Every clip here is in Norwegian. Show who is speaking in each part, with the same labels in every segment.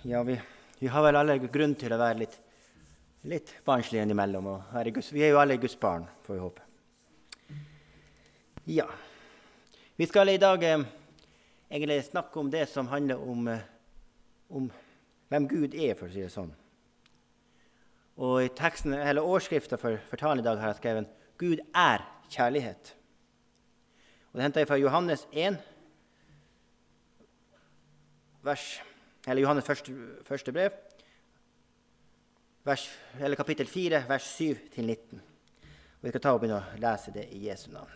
Speaker 1: Ja, vi har vel alle grunn til å være litt barnslige innimellom. Og vi er jo alle Guds barn, får vi håpe. Ja, vi skal i dag egentlig snakke om det som handler om hvem Gud er, for å si det sånn. Og i teksten, eller overskriften for talen i dag har jeg skrevet Gud er kjærlighet. Og det hentet jeg fra Johannes 1, eller Johannes første brev, kapittel 4, vers 7-19. Og vi skal ta og begynne å lese det i Jesu navn.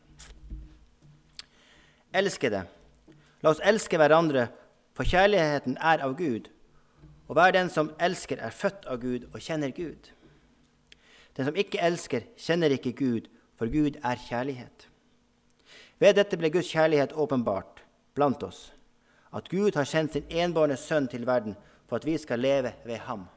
Speaker 1: Elskede, la oss elske hverandre, for kjærligheten er av Gud, og hver den som elsker er født av Gud og kjenner Gud. Den som ikke elsker, kjenner ikke Gud, for Gud er kjærlighet. Ved dette ble Guds kjærlighet åpenbart blant oss, at Gud har sendt sin enbårne sønn til verden for at vi skal leve ved ham.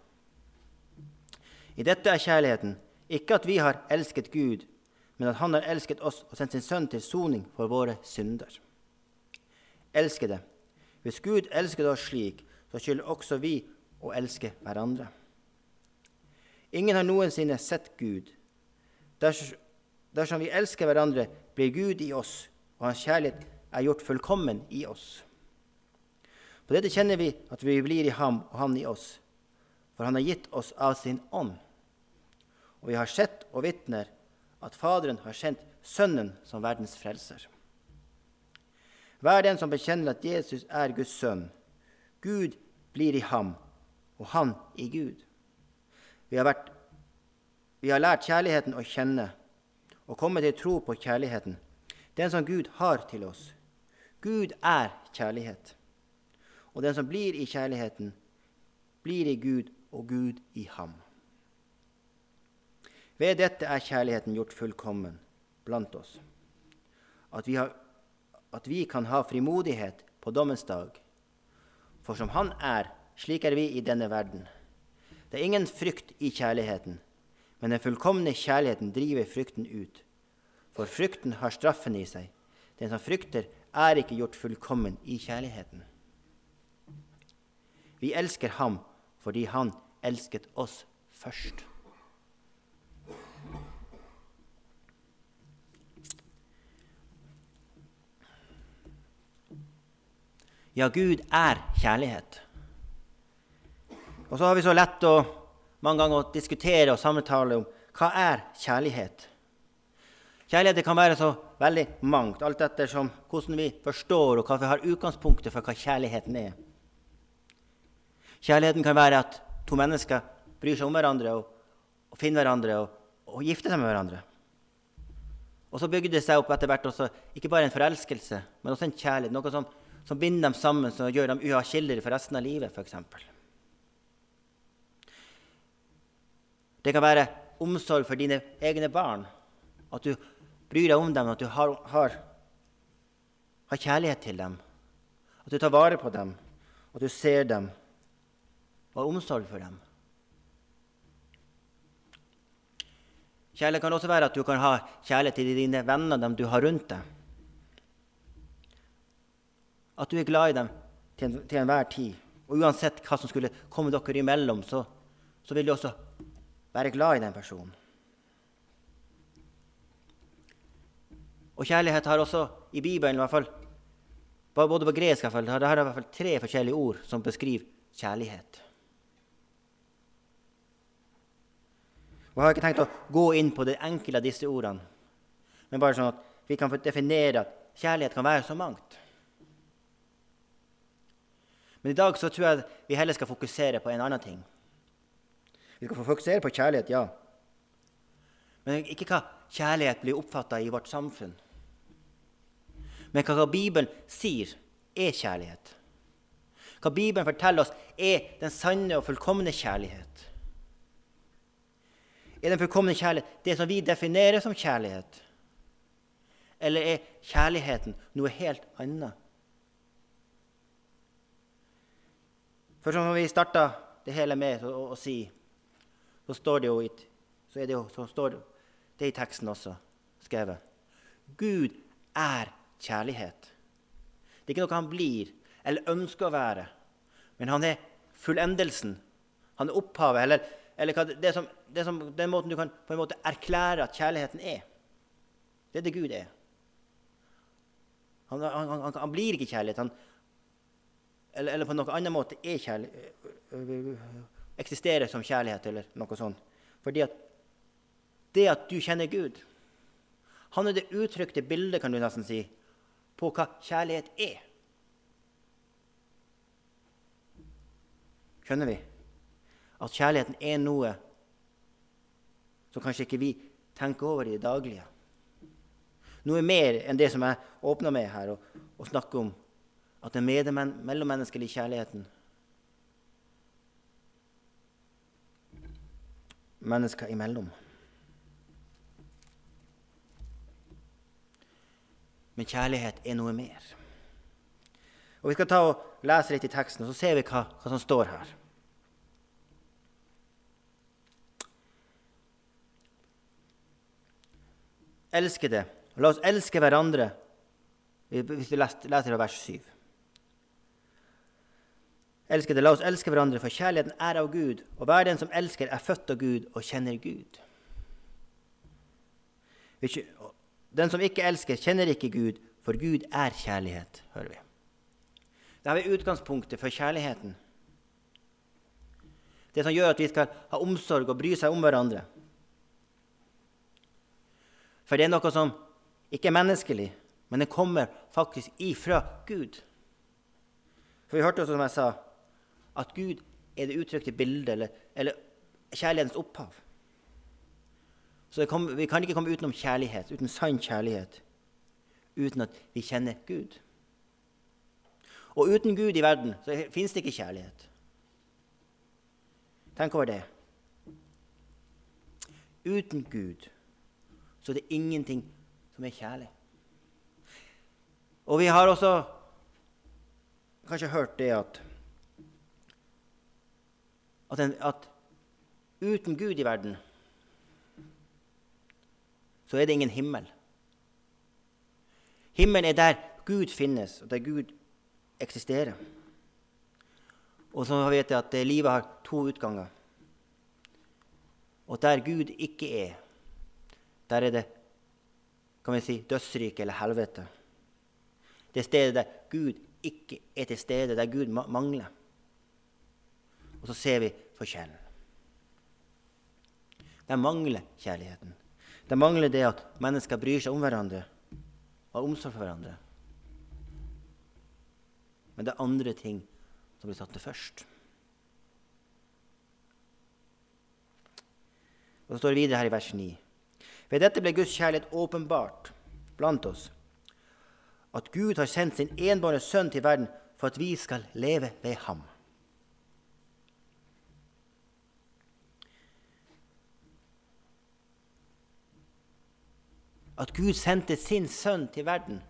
Speaker 1: I dette er kjærligheten, ikke at vi har elsket Gud, men at han har elsket oss og sendt sin sønn til soning for våre synder. Elskede, hvis Gud elsket oss slik, så skylder også vi å elske hverandre. Ingen har noensinne sett Gud. Dersom vi elsker hverandre, blir Gud i oss, og hans kjærlighet er gjort fullkommen i oss. På dette kjenner vi at vi blir i ham og han i oss, for han har gitt oss av sin ånd. Og vi har sett og vitner at Faderen har sendt Sønnen som verdens frelser. Hver den som bekjenner at Jesus er Guds sønn, Gud blir i ham, og han i Gud. Vi har lært kjærligheten å kjenne, og kommet til tro på kjærligheten, den som Gud har til oss. Gud er kjærlighet. Og den som blir i kjærligheten, blir i Gud og Gud i ham. Ved dette er kjærligheten gjort fullkommen blant oss, at vi kan ha frimodighet på dommens dag. For som han er, slik er vi i denne verden. Det er ingen frykt i kjærligheten, men den fullkomne kjærligheten driver frykten ut. For frykten har straffen i seg. Den som frykter er ikke gjort fullkommen i kjærligheten. Vi elsker ham fordi han elsket oss først. Ja, Gud er kjærlighet. Og så har vi så lett mange ganger å diskutere og samtale om hva er kjærlighet. Kjærlighet kan være så veldig mangt, alt etter som hvordan vi forstår og hva vi har utgangspunktet for hva kjærligheten er. Kjærligheten kan være at to mennesker bryr seg om hverandre og finner hverandre og gifter seg med hverandre. Og så bygger det seg opp etter hvert også, ikke bare en forelskelse, men også en kjærlighet, noe som binder dem sammen, som gjør dem uavskillelige for resten av livet, for eksempel. Det kan være omsorg for dine egne barn, at du bryr deg om dem, at du har kjærlighet til dem, at du tar vare på dem, at du ser dem, og omsorg for dem. Kjærlighet kan også være at du kan ha kjærlighet til dine venner, dem du har rundt deg. At du er glad i dem til enhver tid. Og uansett hva som skulle komme dere imellom, så vil du også være glad i den personen. Og kjærlighet har også i Bibelen, i hvert fall, både på gresk, det har i hvert fall 3 forskjellige ord som beskriver kjærlighet. Og jeg har ikke tenkt å gå inn på det enkelte av disse ordene, men bare sånn at vi kan definere at kjærlighet kan være så mangt. Men i dag så tror jeg vi heller skal fokusere på en annen ting. Vi skal fokusere på kjærlighet, ja. Men ikke hva kjærlighet blir oppfattet i vårt samfunn. Men hva Bibelen sier er kjærlighet. Hva Bibelen forteller oss er den sanne og fullkomne kjærlighet. Er den fullkomne kjærlighet det som vi definerer som kjærlighet? Eller er kjærligheten noe helt annet? For som vi startet det hele med å si, så står det i teksten også skrevet. Gud er kjærlighet. Det er ikke noe han blir eller ønsker å være, men han er fullendelsen. Han er opphavet, eller den måten du kan på en måte erklære at kjærligheten er. Det er det Gud er. Han blir ikke kjærlighet, eller på noen annen måte er eksisterer som kjærlighet, eller noe sånt. Fordi at det at du kjenner Gud, han er det uttrykte bildet, kan du nesten si, på hva kjærlighet er. Skjønner vi? At kjærligheten er noe som kanskje ikke vi tenker over i det daglige. Noe mer enn det som jeg åpner med her, og snakker om at den mellommenneskelige kjærligheten, mennesker imellom. Men kjærlighet er noe mer. Og vi skal ta og lese litt i teksten, og så ser vi hva som står her. Elskede, la oss elske hverandre, hvis vi leser av vers 7. Elskede, la oss elske hverandre, for kjærligheten er av Gud, og hver den som elsker er født av Gud og kjenner Gud. Den som ikke elsker, kjenner ikke Gud, for Gud er kjærlighet, hører vi. Det er utgangspunktet for kjærligheten. Det som gjør at vi skal ha omsorg og bry seg om hverandre. For det er noe som ikke er menneskelig, men det kommer faktisk ifra Gud. For vi hørte også, som jeg sa, at Gud er det uttrykte bildet, eller kjærlighetens opphav. Så vi kan ikke komme utenom kjærlighet, uten sann kjærlighet, uten at vi kjenner Gud. Og uten Gud i verden, så finnes det ikke kjærlighet. Tenk over det. Uten Gud, så er det ingenting som er kjærlig. Og vi har også kanskje hørt det at uten Gud i verden, så er det ingen himmel. Himmelen er der Gud finnes, og der Gud eksisterer. Og så vet jeg at livet har 2 utganger. Og der Gud ikke er, der er det, kan vi si, dødsrike eller helvete. Det stedet der Gud ikke er til stede, der Gud mangler. Og så ser vi forskjellen. Der mangler kjærligheten. Der mangler det at mennesker bryr seg om hverandre og har omsorg for hverandre. Men det er andre ting som blir satt til først. Og så står det videre her i vers 9. Ved dette ble Guds kjærlighet åpenbart blant oss, at Gud har sendt sin enbårne sønn til verden for at vi skal leve ved ham. At Gud sendte sin sønn til verden,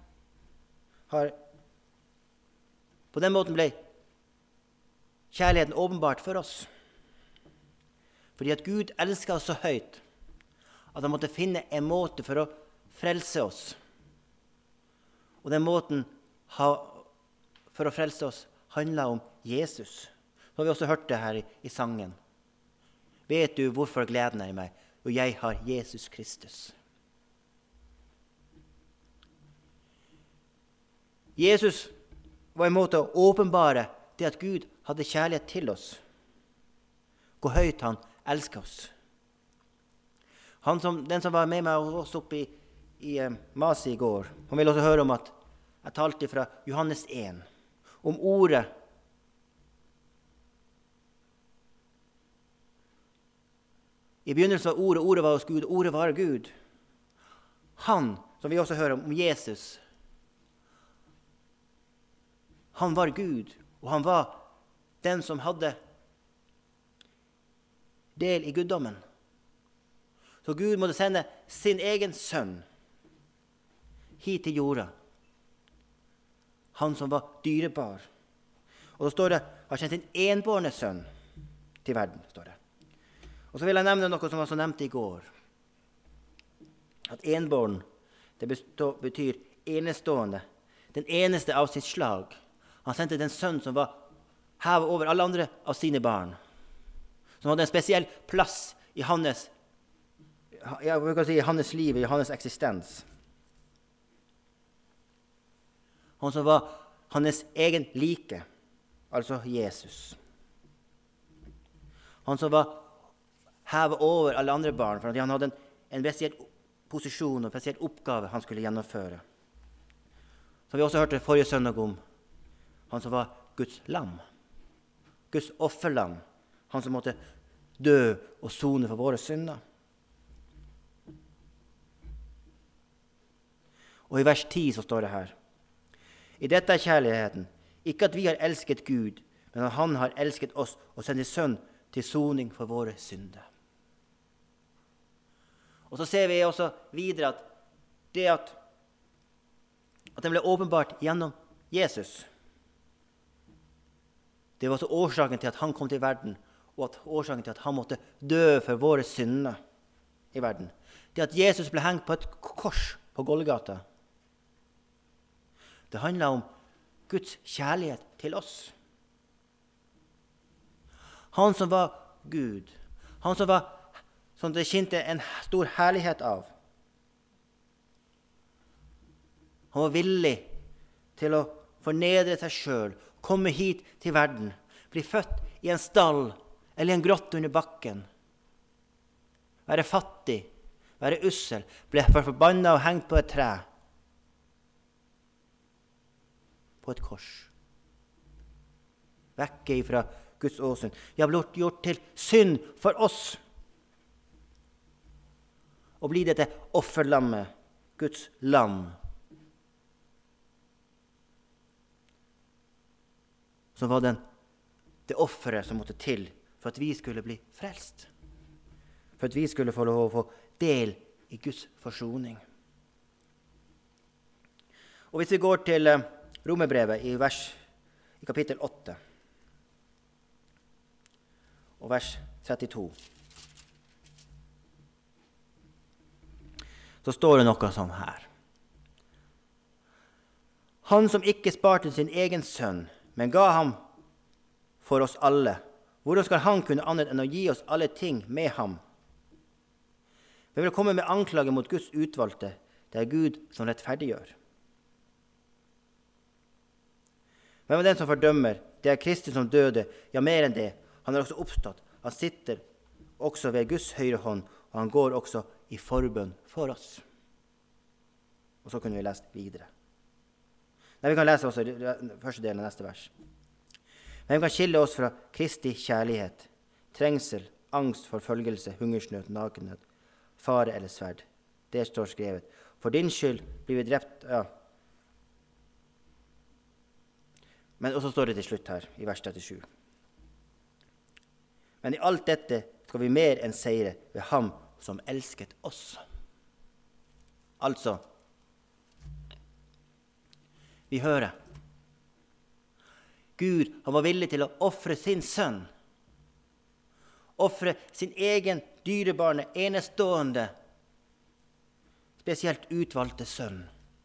Speaker 1: på den måten ble kjærligheten åpenbart for oss. Fordi at Gud elsker oss så høyt, at han måtte finne en måte for å frelse oss. Og den måten for å frelse oss handler om Jesus. Så har vi også hørt det her i sangen. Vet du hvorfor gleden er i meg? Og jeg har Jesus Kristus. Jesus var en måte å åpenbare det at Gud hadde kjærlighet til oss. Hvor høyt han elsker oss. Den som var med meg også oppe i Masi i går, han vil også høre om at jeg talte fra Johannes 1, om ordet. I begynnelsen var ordet, ordet var hos Gud, ordet var Gud. Han, som vi også hører om Jesus, han var Gud, og han var den som hadde del i guddommen. Så Gud måtte sende sin egen sønn hit til jorda. Han som var dyrebar. Og så står det, har sendt sin enbårne sønn til verden, står det. Og så vil jeg nevne noe som var så nevnt i går. At enbåren, det betyr enestående, den eneste av sitt slag. Han sendte den sønn som var heve over alle andre av sine barn, som hadde en spesiell plass i hans liv, i hans eksistens. Han som var hans egen like, altså Jesus. Han som var hevet over alle andre barn, for han hadde en spesiell posisjon og en spesiell oppgave han skulle gjennomføre. Som vi også hørte forrige søndag om, han som var Guds lam, Guds offerlam, han som måtte dø og sone for våre synder. Og i vers 10 så står det her: I dette er kjærligheten, ikke at vi har elsket Gud, men at han har elsket oss og sendt sin sønn til soning for våre synder. Og så ser vi også videre at det at den ble åpenbart gjennom Jesus, det var også årsaken til at han kom til verden, og at årsaken til at han måtte dø for våre synder i verden. Det at Jesus ble hengt på et kors på Golgata, det handler om Guds kjærlighet til oss. Han som var Gud, han som det skinte en stor herlighet av, han var villig til å fornedre seg selv, komme hit til verden, bli født i en stall eller i en grotte under bakken, være fattig, være ussel, ble forbannet og hengt på et tre, på et kors, vekke ifra Guds åsyn. Jeg ble gjort til synd for oss, og bli dette offerlammet, Guds lam, som var det offeret som måtte til for at vi skulle bli frelst, for at vi skulle få lov å få del i Guds forsoning. Og hvis vi går til Romerbrevet i kapittel 8 og vers 32, så står det noe sånn her: Han som ikke sparte sin egen sønn, men ga ham for oss alle, hvordan skal han kunne annet enn å gi oss alle ting med ham? Vi vil komme med anklage mot Guds utvalgte. Det er Gud som rettferdiggjør. Hvem er den som fordømmer? Det er Kristus som døde, ja, mer enn det. Han er også oppstått. Han sitter også ved Guds høyre hånd, og han går også i forbønn for oss. Og så kunne vi lese videre. Nei, vi kan lese også første delen av neste vers. Hvem kan skille oss fra Kristi kjærlighet, trengsel, angst, forfølgelse, hungersnød, nakenhet, fare eller sverd? Det står skrevet: For din skyld blir vi drept, ja. Men også står det til slutt her, i vers 37. Men i alt dette skal vi mer enn seire ved ham som elsket oss. Altså, vi hører Gud, han var villig til å offre sin sønn, offre sin egen dyrebare, enestående, spesielt utvalgte sønn,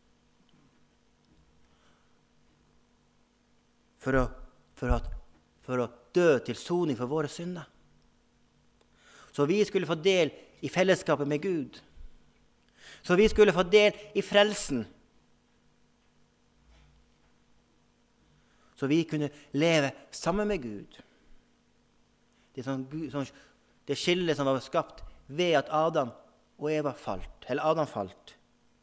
Speaker 1: for å dø til soning for våre synder. Så vi skulle få del i fellesskapet med Gud. Så vi skulle få del i frelsen. Så vi kunne leve sammen med Gud. Det skillet som var skapt ved at Adam falt.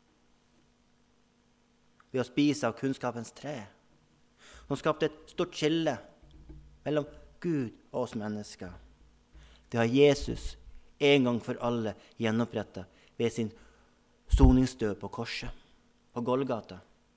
Speaker 1: Ved å spise av kunnskapens tre. Som skapte et stort skille mellom Gud og oss mennesker. Det har Jesus en gang for alle gjenopprettet ved sin soningsdød på korset, på Golgata.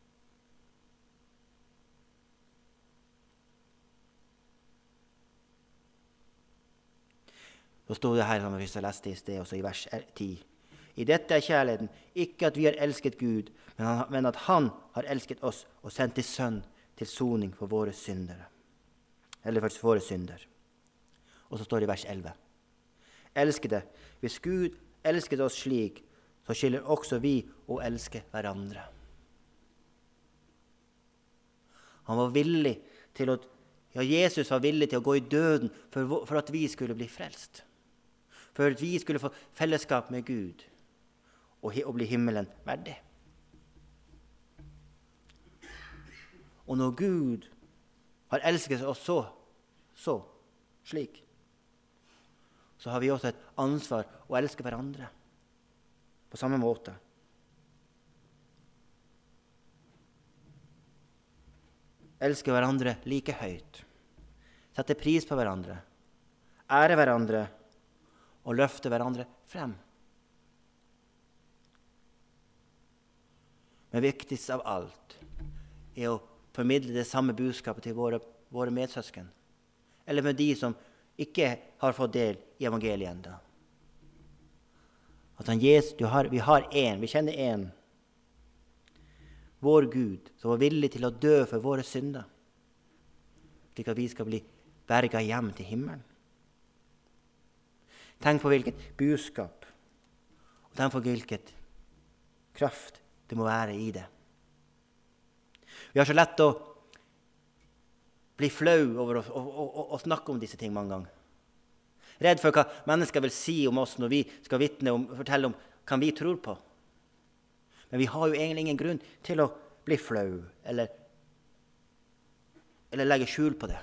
Speaker 1: Så stod det her, som vi leste i sted, også i vers 10. I dette er kjærligheten, ikke at vi har elsket Gud, men at han har elsket oss og sendt sin sønn til soning for våre syndere. Eller for våre synder. Og så står det i vers 11. Elskede, hvis Gud elsket oss slik, så skylder også vi å elske hverandre. Han var villig til å Ja, Jesus var villig til å gå i døden for at vi skulle bli frelst. For at vi skulle få fellesskap med Gud og bli himmelen verdig. Og når Gud har elsket oss slik, så har vi også et ansvar å elske hverandre på samme måte. Elske hverandre like høyt, sette pris på hverandre, ære hverandre og løfte hverandre frem. Men viktigst av alt er å formidle det samme budskapet til våre medsøsken, eller med de som ikke har fått del i evangeliet enda. At vi har vi kjenner en, vår Gud, som var villig til å dø for våre synder, slik at vi skal bli berget hjem til himmelen. Tenk på hvilket budskap, og tenk på hvilket kraft det må være i det. Vi har så lett å bli flau over å snakke om disse ting mange ganger. Redd for hva mennesker vil si om oss når vi skal vitne og fortelle om hva vi tror på. Men vi har jo egentlig ingen grunn til å bli flau eller legge skjul på det.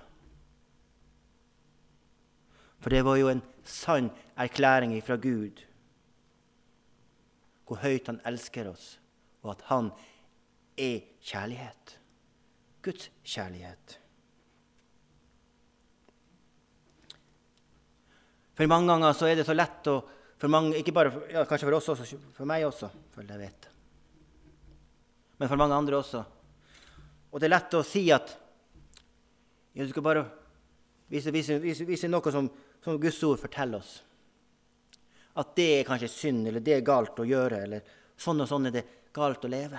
Speaker 1: For det var jo en sann erklæring fra Gud, hvor høyt han elsker oss, og at han er kjærlighet. Guds kjærlighet. For mange ganger så er det så lett å, for mange, ikke bare, kanskje for oss også, for meg også, for det vet. Men for mange andre også. Og det er lett å si at du skal bare vise noe som Guds ord forteller oss. At det er kanskje synd, eller det er galt å gjøre, eller sånn og sånn er det galt å leve.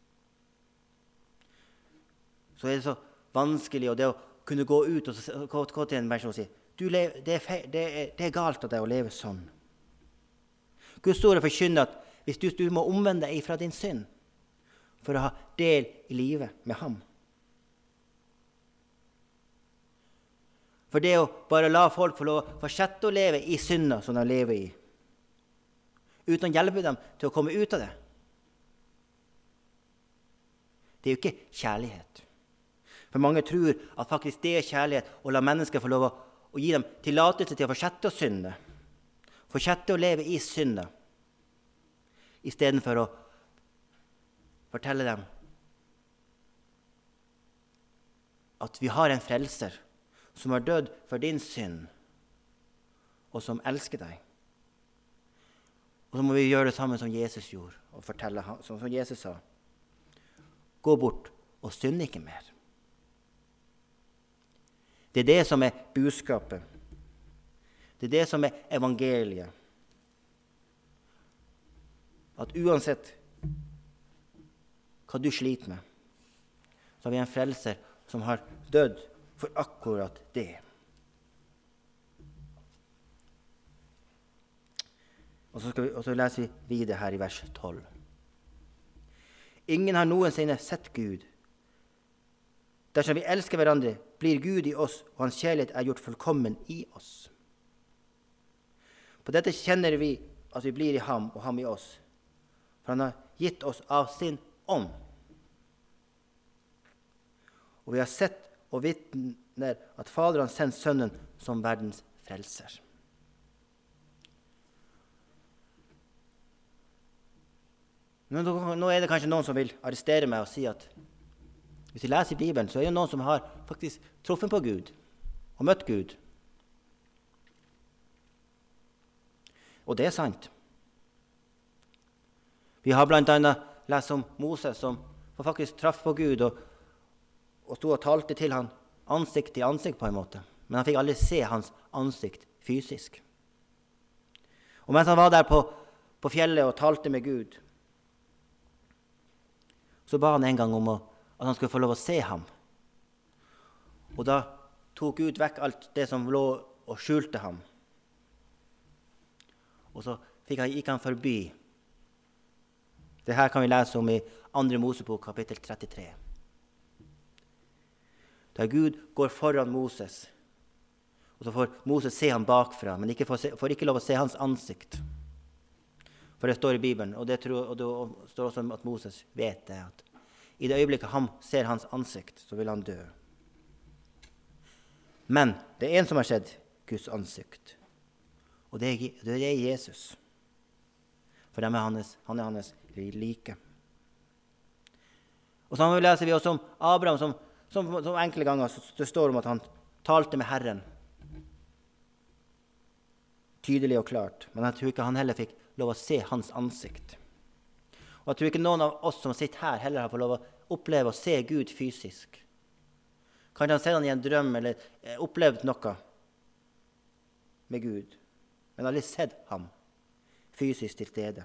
Speaker 1: Så er det så vanskelig og det å kunne gå ut og gå til en person og si det er galt av deg å leve sånn. Guds ord forkynner at hvis du må omvende deg fra din synd for å ha del i livet med ham. For det å bare la folk få lov å fortsette å leve i synder som de lever i, uten å hjelpe dem til å komme ut av det, det er jo ikke kjærlighet. For mange tror at faktisk det er kjærlighet å la mennesker få lov å gi dem tillatelse til å fortsette å synde, fortsette å leve i synder, i stedet for å fortelle dem at vi har en frelser som har dødd for din synd, og som elsker deg. Og så må vi gjøre det samme som Jesus gjorde, og fortelle som Jesus sa. Gå bort og synd ikke mer. Det er det som er budskapet. Det er det som er evangeliet. At uansett hva du sliter med, så har vi en frelser som har dødd for akkurat det. Og så leser vi videre her i vers 12. Ingen har noensinne sett Gud. Dersom vi elsker hverandre, blir Gud i oss, og hans kjærlighet er gjort fullkommen i oss. På dette kjenner vi at vi blir i ham, og ham i oss. For han har gitt oss av sin ånd. Og vi har sett og vitner at Faderen har sendt Sønnen som verdens frelser. Nå er det kanskje noen som vil arrestere meg og si at hvis vi leser i Bibelen, så er det noen som har faktisk truffet på Gud og møtt Gud. Og det er sant. Vi har blant annet lest om Moses som faktisk traff på Gud og stod og talte til han ansikt til ansikt på en måte. Men han fikk aldri se hans ansikt fysisk. Og mens han var der på fjellet og talte med Gud, så ba han en gang om at han skulle få lov å se ham. Og da tok Gud vekk alt det som lå og skjulte ham. Og så gikk han forbi. Det her kan vi lese om i 2. Mosebok kapittel 33. der Gud går foran Moses. Og så får Moses se han bakfra, men får ikke lov å se hans ansikt. For det står i Bibelen, og det står også at Moses vet det, at i det øyeblikket han ser hans ansikt, så vil han dø. Men det er en som har sett Guds ansikt, og det er Jesus. For han er hans like. Og så leser vi også om Abraham, som enkle ganger det står om at han talte med Herren. Tydelig og klart. Men jeg tror ikke han heller fikk lov å se hans ansikt. Og jeg tror ikke noen av oss som sitter her heller har fått lov å oppleve å se Gud fysisk. Kanskje han ser han i en drøm eller opplevd noe med Gud. Men aldri sett ham fysisk til stede.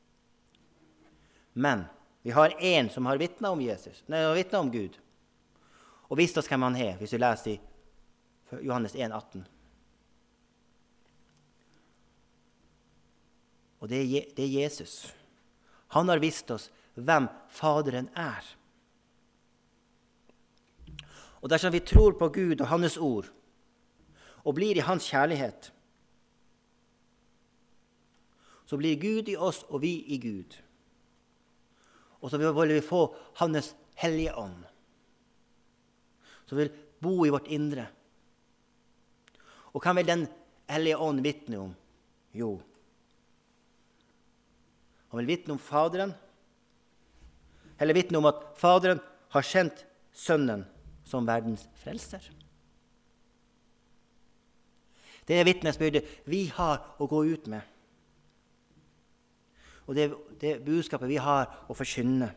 Speaker 1: Men vi har en som har vittnet om vittnet om Gud. Og visst oss hvem han er, hvis vi leser i Johannes 1,18. Og det er Jesus. Han har visst oss hvem Faderen er. Og dersom vi tror på Gud og hans ord, og blir i hans kjærlighet, så blir Gud i oss og vi i Gud. Og så vil vi få hans hellige ånd, som vil bo i vårt indre. Og hva vil den hellige ånd vitne om? Jo, han vil vitne om Faderen, eller vitne om at Faderen har sendt Sønnen som verdens frelser. Det er vitnesbyrdet vi har å gå ut med. Og det budskapet vi har å forkynne.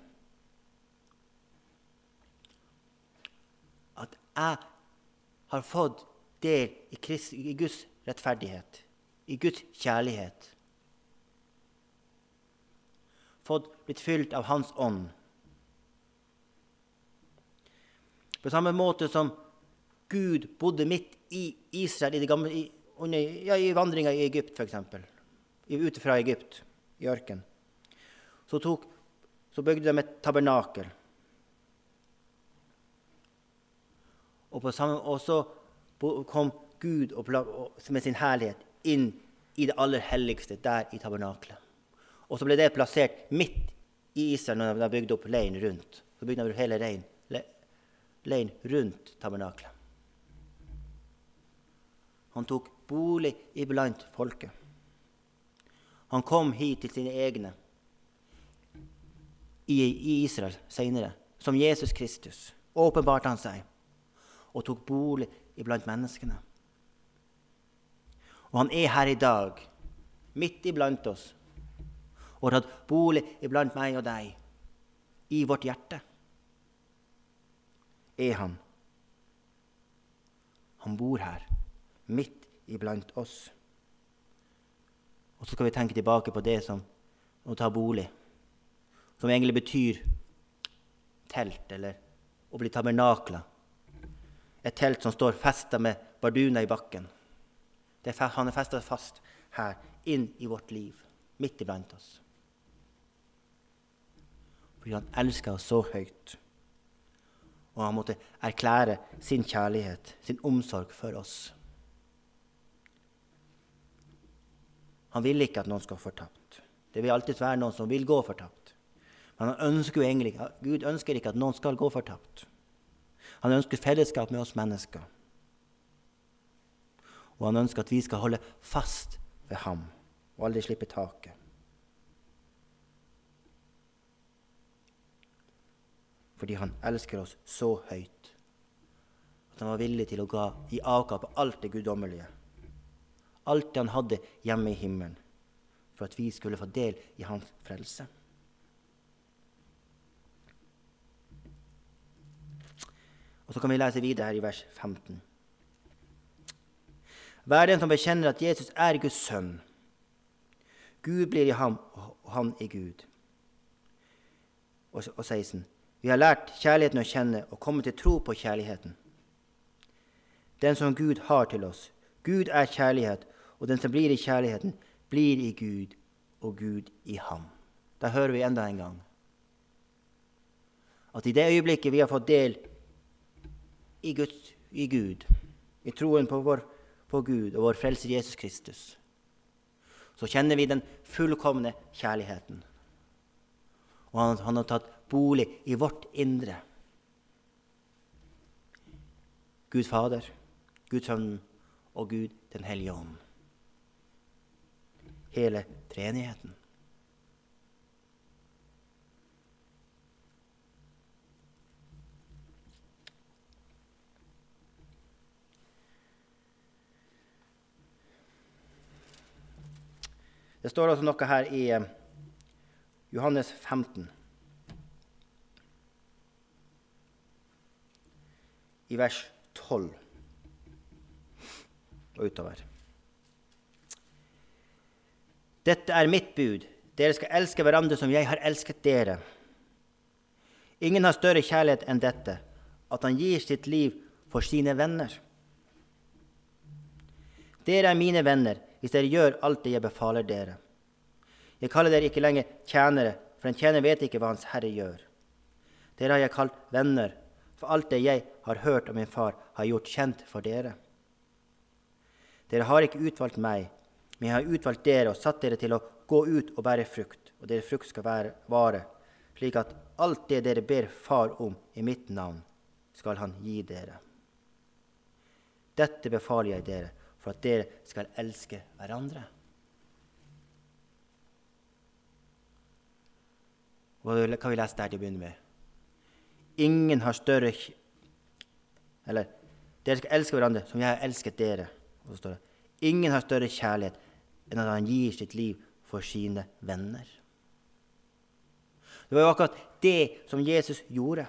Speaker 1: At jeg har fått del i Guds rettferdighet, i Guds kjærlighet. Blitt fylt av hans ånd. På samme måte som Gud bodde midt i Israel i vandringen i Egypt, for eksempel. Ute fra Egypt, i ørken. Så bygde de et tabernakel. Og så kom Gud med sin herlighet inn i det aller helligste der i tabernaklet. Og så ble det plassert midt i Israel når de bygde opp leiren rundt. Så bygde de hele leiren rundt tabernaklet. Han tok bolig iblant folket. Han kom hit til sine egne i Israel senere, som Jesus Kristus. Åpenbarte han seg og tok bolig iblant menneskene. Og han er her i dag, midt iblant oss, og har hatt bolig iblant meg og deg, i vårt hjerte. Er han. Han bor her, midt iblant oss. Og så skal vi tenke tilbake på det som å ta bolig, som egentlig betyr telt, eller å bli tabernaklet. Et telt som står festet med barduner i bakken. Han er festet fast her, inn i vårt liv, midt iblant oss. Fordi han elsker oss så høyt. Og han måtte erklære sin kjærlighet, sin omsorg for oss. Han vil ikke at noen skal fortapt. Det vil alltid være noen som vil gå fortapt. Men Gud ønsker ikke at noen skal gå fortapt. Han ønsker fellesskap med oss mennesker. Og han ønsker at vi skal holde fast ved ham, og aldri slippe taket. Fordi han elsker oss så høyt, at han var villig til å gi avkall på alt det guddommelige. Alt det han hadde hjemme i himmelen, for at vi skulle få del i hans frelse. Og så kan vi lese videre her i vers 15. Hver den som bekjenner at Jesus er Guds sønn, Gud blir i ham, og han i Gud. Og 16. Vi har lært kjærligheten å kjenne og kommet til tro på kjærligheten. Den som Gud har til oss. Gud er kjærlighet, og den som blir i kjærligheten, blir i Gud, og Gud i ham. Da hører vi enda en gang at i det øyeblikket vi har fått del i Gud, i troen på Gud og vår frelser Jesus Kristus, så kjenner vi den fullkomne kjærligheten. Og han har tatt bolig i vårt indre. Gud Fader, Gud Sønnen og Gud den Hellige Ånd. Hele treenigheten. Det står også noe her i Johannes 15, i vers 12 og utover. Dette er mitt bud. Dere skal elske hverandre som jeg har elsket dere. Ingen har større kjærlighet enn dette, at han gir sitt liv for sine venner. Dere er mine venner, hvis dere gjør alt det jeg befaler dere. Jeg kaller dere ikke lenger tjenere, for en tjener vet ikke hva hans herre gjør. Dere har jeg kalt venner, for alt det jeg har hørt av min far har jeg gjort kjent for dere. Dere har ikke utvalgt meg, men jeg har utvalgt dere og satt dere til å gå ut og bære frukt, og deres frukt skal vare, slik at alt det dere ber far om i mitt navn, skal han gi dere. Dette befaler jeg dere, for at dere skal elske hverandre. Hva vi lese der til å begynne med? Ingen har større, eller dere skal elske hverandre som jeg har elsket dere. Og så står det, ingen har større kjærlighet enn at han gir sitt liv for sine venner. Det var jo akkurat det som Jesus gjorde.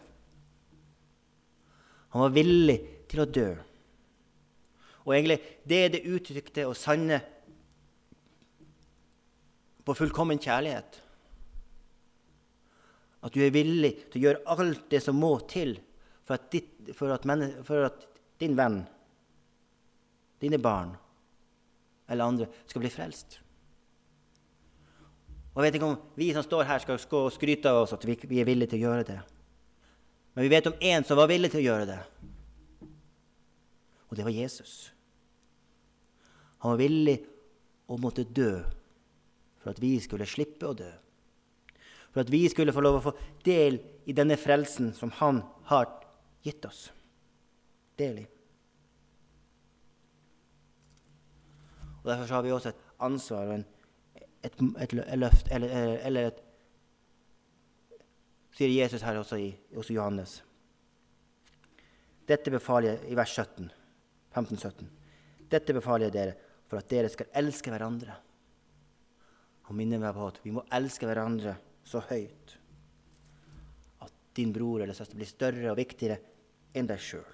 Speaker 1: Han var villig til å dø. Og egentlig det er det uttrykte og sanne på fullkommen kjærlighet. At du er villig til å gjøre alt det som må til for at din venn, dine barn eller andre skal bli frelst. Og jeg vet ikke om vi som står her skal skryte av oss at vi er villige til å gjøre det. Men vi vet om en som var villig til å gjøre det. Og det var Jesus. Han var villig å måtte dø for at vi skulle slippe å dø. For at vi skulle få lov å få del i denne frelsen som han har gitt oss. Del i. Og derfor har vi også et ansvar og et løft, eller sier Jesus her også hos Johannes. Dette befaler jeg i vers 15-17. Dette befaler jeg dere, for at dere skal elske hverandre. Og minner meg på at vi må elske hverandre så høyt at din bror eller søster blir større og viktigere enn deg selv.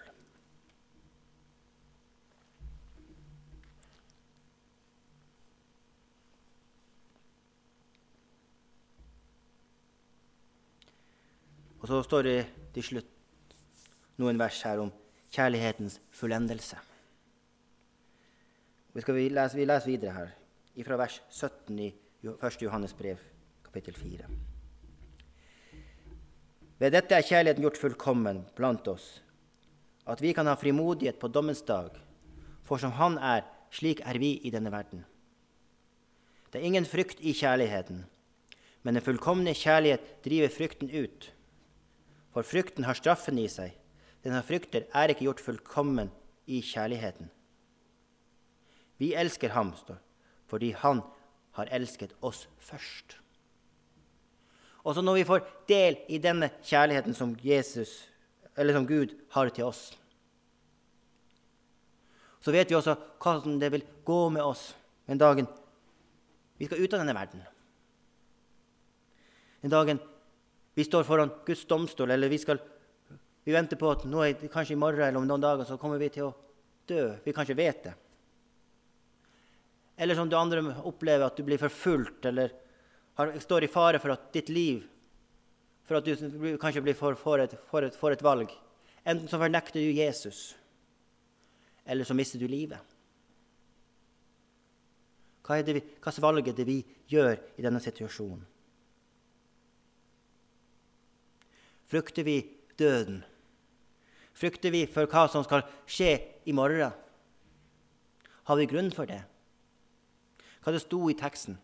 Speaker 1: Og så står det til slutt noen vers her om kjærlighetens fullendelse. Vi leser videre her, fra vers 17 i 1. Johannes brev, kapittel 4. Ved dette er kjærligheten gjort fullkommen blant oss, at vi kan ha frimodighet på dommens dag, for som han er, slik er vi i denne verden. Det er ingen frykt i kjærligheten, men den fullkomne kjærlighet driver frykten ut. For frykten har straffen i seg. Den som frykter er ikke gjort fullkommen i kjærligheten. Vi elsker ham, fordi han har elsket oss først. Og så når vi får del i denne kjærligheten som som Gud har til oss, så vet vi også hvordan det vil gå med oss den dagen vi skal ut av denne verden. Den dagen vi står foran Guds domstol, eller vi venter på at kanskje i morgen eller om noen dager så kommer vi til å dø. Vi kanskje vet det. Eller som du andre opplever at du blir forfulgt, eller står i fare for at ditt liv, for at du kanskje blir for et valg. Enten så fornekter du Jesus, eller så mister du livet. Hva valg er det vi gjør i denne situasjonen? Frykter vi døden? Frykter vi for hva som skal skje i morgen? Har vi grunn for det? Hva det sto i teksten?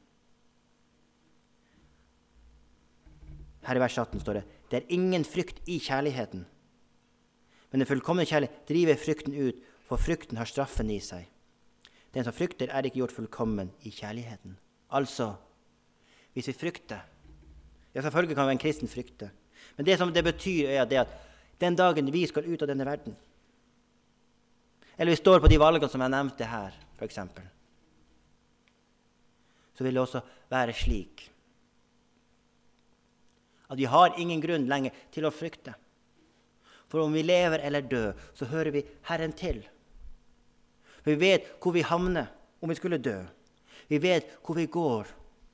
Speaker 1: Her i vers 18 står det: det er ingen frykt i kjærligheten. Men den fullkomne kjærlighet driver frykten ut, for frykten har straffen i seg. Den som frykter er ikke gjort fullkommen i kjærligheten. Altså, hvis vi frykter, ja, selvfølgelig kan en kristen frykte, men det som det betyr er det at den dagen vi skal ut av denne verden, eller vi står på de valgene som jeg nevnte her, for eksempel, så vil det også være slik at vi har ingen grunn lenger til å frykte. For om vi lever eller dør, så hører vi Herren til. Vi vet hvor vi havner om vi skulle dø. Vi vet hvor vi går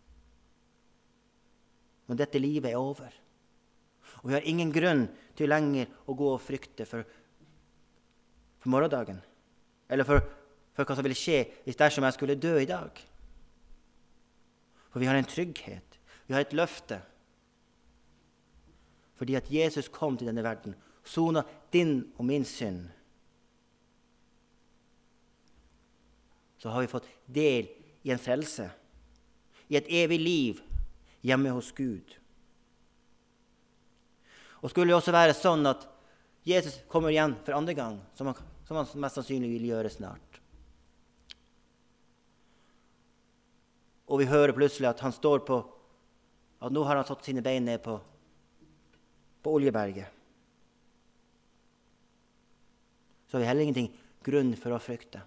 Speaker 1: når dette livet er over. Og vi har ingen grunn til lenger å gå og frykte for morgendagen. Eller for hva som vil skje hvis dersom jeg skulle dø i dag. For vi har en trygghet. Vi har et løfte. Fordi at Jesus kom til denne verden, sona din og min synd, så har vi fått del i en frelse, i et evig liv hjemme hos Gud. Og skulle det også være sånn at Jesus kommer igjen for andre gang, som han mest sannsynlig vil gjøre snart. Og vi hører plutselig at han står på, at nå har han satt sine bein ned på Oljeberget. Så har vi heller ingenting grunn for å frykte.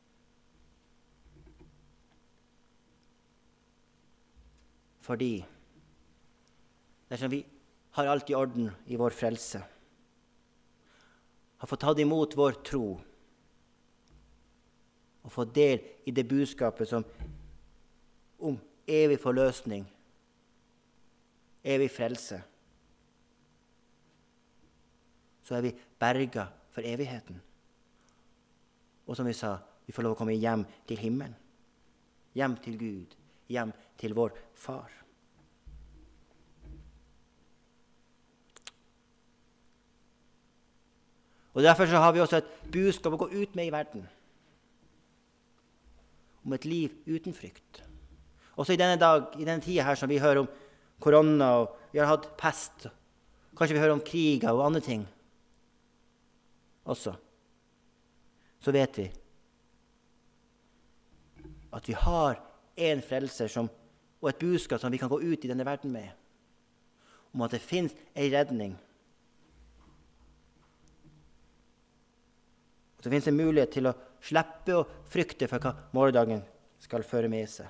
Speaker 1: Fordi dersom vi har alt i orden i vår frelse, har fått tatt imot vår tro, og fått del i det budskapet som om evig forløsning, evig frelse, så er vi berget for evigheten. Og som vi sa, vi får lov å komme hjem til himmelen, hjem til Gud, hjem til vår far. Og derfor så har vi også et budskap å gå ut med i verden, om et liv uten frykt. Også i denne tida her som vi hører om korona, og vi har hatt pest, kanskje vi hører om kriger og andre ting også, så vet vi at vi har en frelser og et budskap som vi kan gå ut i denne verden med, om at det finnes en redning. Og det finnes en mulighet til å slippe å frykte for hva morgendagen skal føre med seg.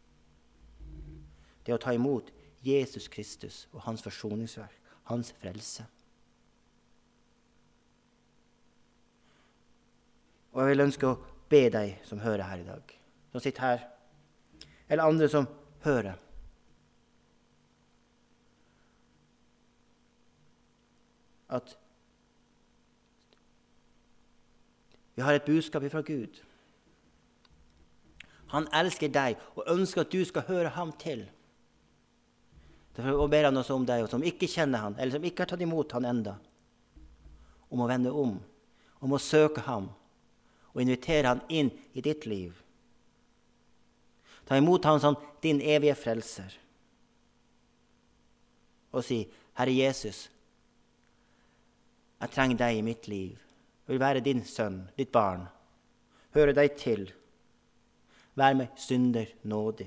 Speaker 1: Det å ta imot Jesus Kristus og hans forsoningsverk, hans frelse. Og jeg vil ønske å be deg som hører her i dag, som sitter her, eller andre som hører, at vi har et budskap fra Gud. Han elsker deg og ønsker at du skal høre ham til. Derfor ber han også om deg, som ikke kjenner han, eller som ikke har tatt imot han enda, om å vende om å søke ham, og invitere han inn i ditt liv. Ta imot ham som din evige frelser. Og si, Herre Jesus, jeg trenger deg i mitt liv. Jeg vil være din sønn, ditt barn. Høre deg til. Vær meg synder nådig.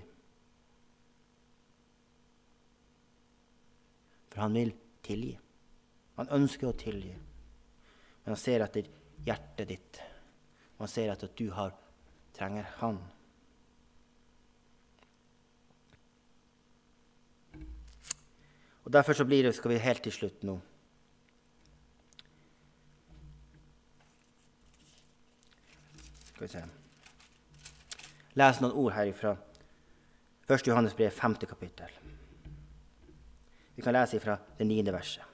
Speaker 1: For han vil tilgi. Han ønsker å tilgi. Men han ser etter hjertet ditt. Man ser at du trenger han. Og derfor så skal vi helt til slutt nå skal vi se lese noen ord herifra 1. Johannes brev 5. kapittel. Vi kan lese fra det 9. verset.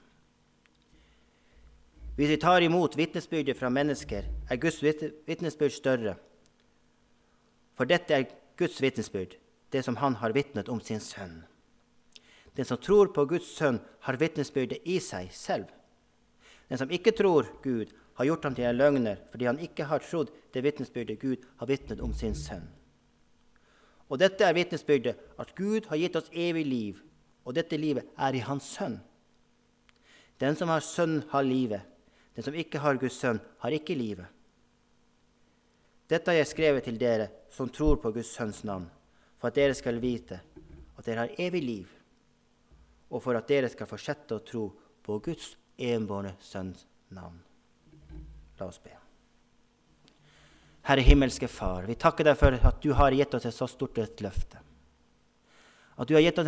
Speaker 1: Hvis vi tar imot vitnesbyrdet fra mennesker, er Guds vitnesbyrd større. For dette er Guds vitnesbyrd, det som han har vitnet om sin sønn. Den som tror på Guds sønn, har vitnesbyrdet i seg selv. Den som ikke tror Gud, har gjort ham til en løgner, fordi han ikke har trodd det vitnesbyrdet Gud har vitnet om sin sønn. Og dette er vitnesbyrdet, at Gud har gitt oss evig liv, og dette livet er i hans sønn. Den som har sønn har livet. Den som ikke har Guds sønn har ikke livet. Dette har jeg skrevet til dere som tror på Guds sønns navn, for at dere skal vite at dere har evig liv, og for at dere skal fortsette å tro på Guds enbårne sønns navn. La oss be. Herre himmelske Far, vi takker deg for at du har gitt oss et så stort et løfte. At du har gitt oss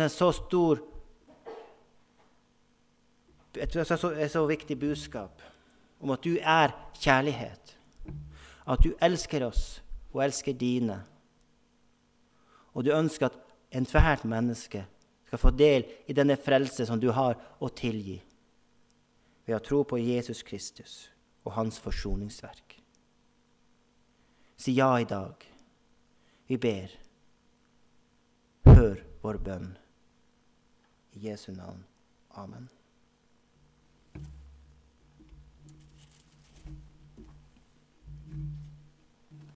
Speaker 1: et så viktig budskap om at du er kjærlighet. At du elsker oss og elsker dine. Og du ønsker at enhvert menneske skal få del i denne frelse som du har å tilgi, ved å tro på Jesus Kristus og hans forsoningsverk. Si ja i dag. Vi ber. Hør vår bønn. I Jesu navn. Amen.